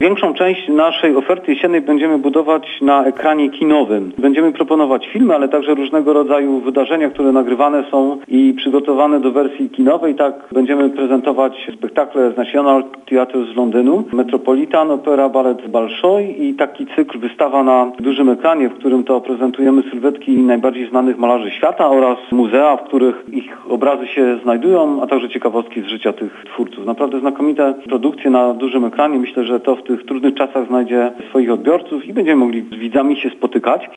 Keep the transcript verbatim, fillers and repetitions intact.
Większą część naszej oferty jesiennej będziemy budować na ekranie kinowym. Będziemy proponować filmy, ale także różnego rodzaju wydarzenia, które nagrywane są i przygotowane do wersji kinowej. Tak będziemy prezentować spektakle z National Theatre z Londynu, Metropolitan Opera Ballet Bolshoi i taki cykl wystawa na dużym ekranie, w którym to prezentujemy sylwetki najbardziej znanych malarzy świata oraz muzea, w których ich obrazy się znajdują, a także ciekawostki z życia tych twórców. Naprawdę znakomite produkcje na dużym ekranie. Myślę, że to w tych trudnych czasach znajdzie swoich odbiorców i będziemy mogli z widzami się spotykać.